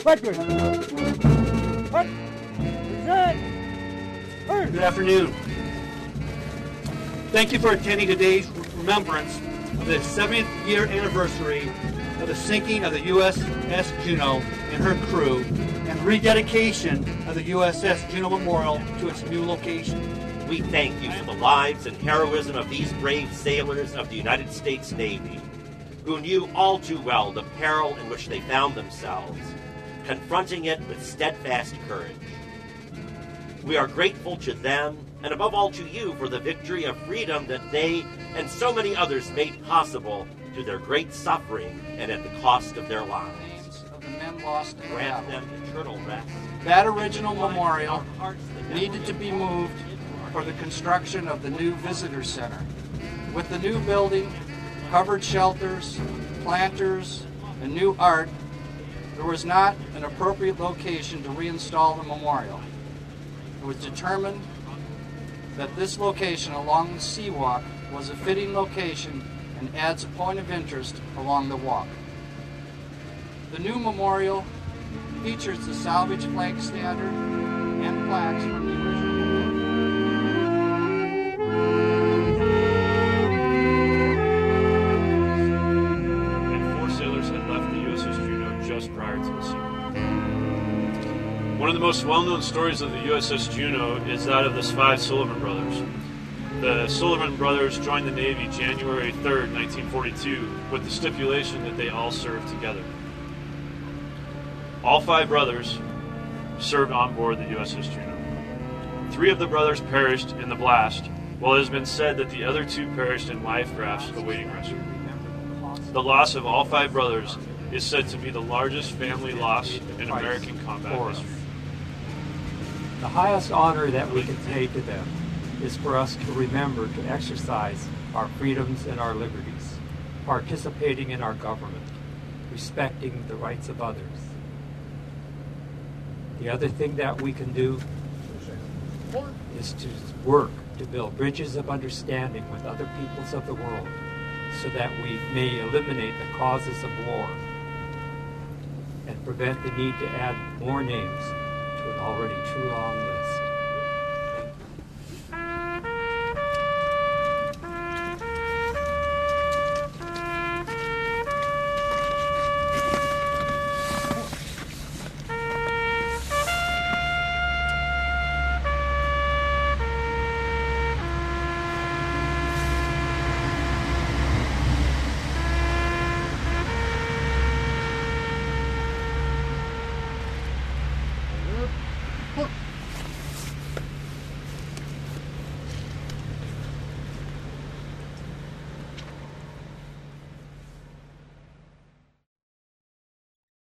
Good afternoon. Thank you for attending today's remembrance of the 70th year anniversary of the sinking of the USS Juneau and her crew and rededication of the USS Juneau Memorial to its new location. We thank you for the lives and heroism of these brave sailors of the United States Navy, who knew all too well the peril in which they found themselves, confronting it with steadfast courage. We are grateful to them, and above all to you, for the victory of freedom that they and so many others made possible through their great suffering and at the cost of their lives. Of the men lost in Grant battle. them eternal rest. That original memorial needed to be moved for the construction of the new visitor center. With the new building, covered shelters, planters, and new art, there was not an appropriate location to reinstall the memorial. It was determined that this location along the seawalk was a fitting location and adds a point of interest along the walk. The new memorial features the salvage flag standard and plaques from the original memorial. And 4 sailors had left the USS Juneau just prior to the sinking. One of the most well-known stories of the USS Juneau is that of the 5 Sullivan brothers. The Sullivan brothers joined the Navy January 3rd, 1942, with the stipulation that they all serve together. All 5 brothers served on board the USS Juneau. 3 of the brothers perished in the blast, while it has been said that the other 2 perished in life rafts awaiting rescue. The loss of all 5 brothers is said to be the largest family loss in American combat history. The highest honor that we can pay to them is for us to remember to exercise our freedoms and our liberties, participating in our government, respecting the rights of others. The other thing that we can do is to work to build bridges of understanding with other peoples of the world so that we may eliminate the causes of war and prevent the need to add more names to an already too long list.